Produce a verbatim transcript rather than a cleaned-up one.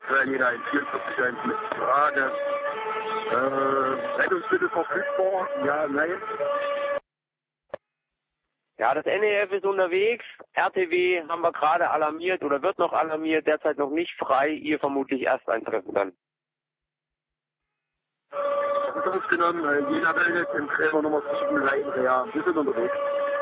Jeder ein vierundvierzig eins mit Frage. Äh, Rettungsmittel verfügbar? Ja, nein. Ja, das N E F ist unterwegs. R T W haben wir gerade alarmiert oder wird noch alarmiert, derzeit noch nicht frei. Ihr vermutlich erst eintreffen dann. Das ist ausgenommen. Jeder meldet im Träger Nummer sieben Lein, ja. Wir sind unterwegs.